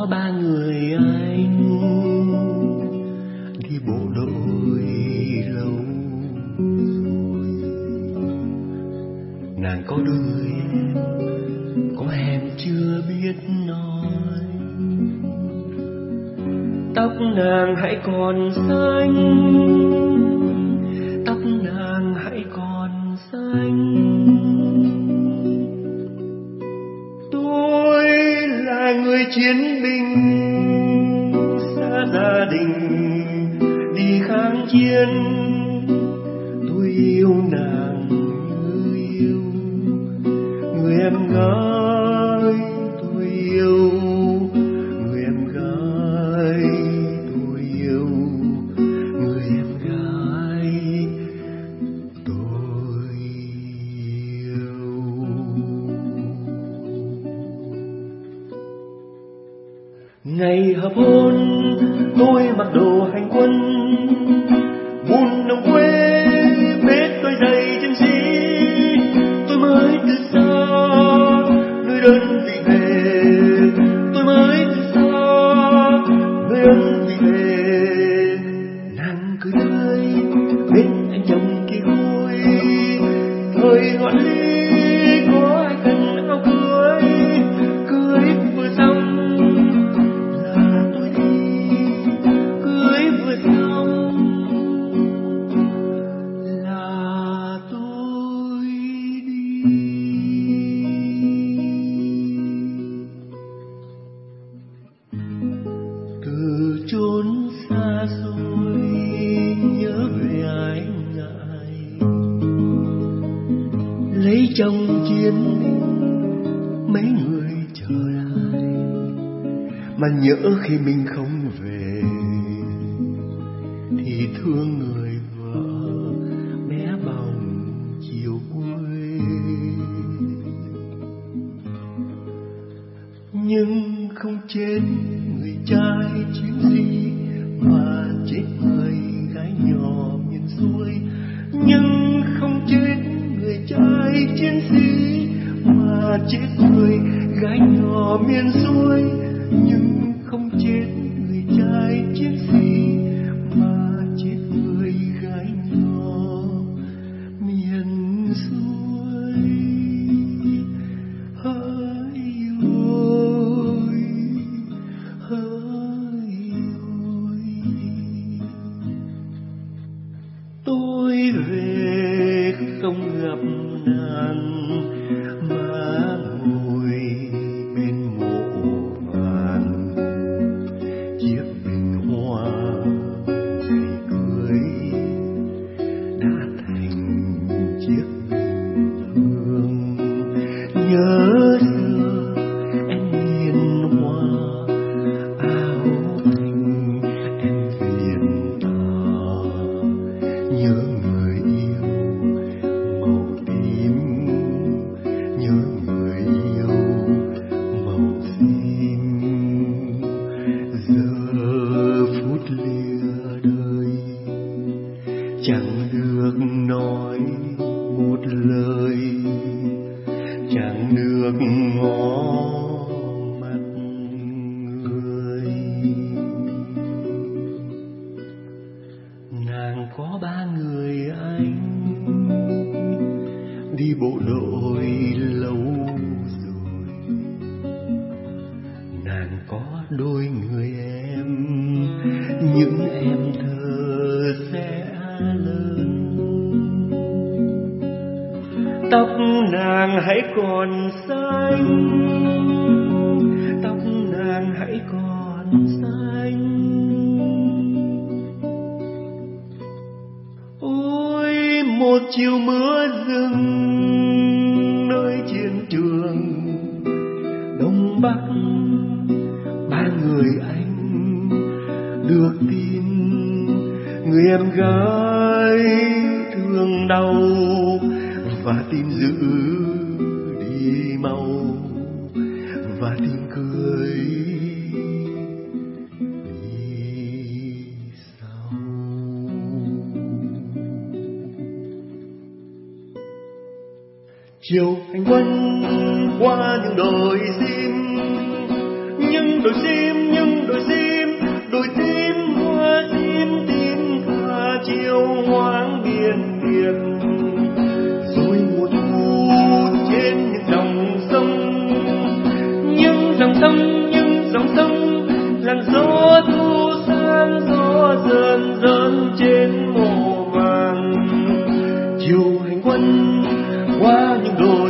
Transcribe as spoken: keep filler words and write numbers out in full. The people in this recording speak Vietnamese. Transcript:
có ba người anh đi bộ đội lâu rồi. Nàng có đôi người em, có em chưa biết nói. Tóc nàng hãy còn xanh, tóc nàng hãy còn xanh. Tôi là người chiến binh xa gia đình đi kháng chiến. Tôi yêu nàng như yêu người em gái tôi yêu, người em gái tôi yêu, người em gái tôi yêu. Ngày hợp hôn tôi mặc đồ hành quân, buồn đồng quê bết đôi giày chiến sĩ. Tôi mới từ xa nơi đơn vị về, tôi mới từ xa nơi đơn vị về. Nàng cười tươi bên anh chồng kia khôi, thời ngọn ly có ai cần áo cưới. Cưới vừa xong là tôi đi, cưới vừa xong là tôi đi. Từ chốn xa xôi nhớ về ái ngại, lấy chồng chiến binh mấy người trở lại, mà nhớ khi mình không về thì thương người vợ bé bỏng chiều cuối. Nhưng không chết người trai chiến sĩ, mà chết người gái nhỏ miền xuôi. Nhưng không chết người trai chiến sĩ, mà chết người gái nhỏ miền xuôi. Nhưng không chết người trai chiến sĩ, mà chết người gái nhỏ miền xuôi. Hỡi ôi, hỡi ôi, tôi về không gặp nàng, mà ngồi bên mộ vàng. Chiếc bình hoa ngày cưới đã thành chiếc bình hương. Nhớ xưa em hiền hoa áo tình em phiền tà. Nhớ người yêu màu tím, nhớ người yêu màu xinh. Giờ phút lìa đời chẳng được nói một lời, chẳng được ngó mặt người. Nàng có ba người anh đi bộ đội lâu rồi. Nàng có đôi người em, những em thơ sẽ lớn. Tóc nàng hãy còn xanh, tóc nàng hãy còn xanh. Ôi một chiều mưa rừng nơi chiến trường Đông Bắc, ba người anh được tin người em gái thương đau, và tin giữ đi mau, và tin cười đi sau. Chiều hành quân qua những đồi sim, những đồi sim những đồi sim đồi tím hoa tím tím cả chiều hoang biển biệt. Rồi mùa thu trên những dòng sông, những dòng sông những dòng sông làn gió thu sang gió dần dần trên mùa vàng. Chiều hành quân qua những đồi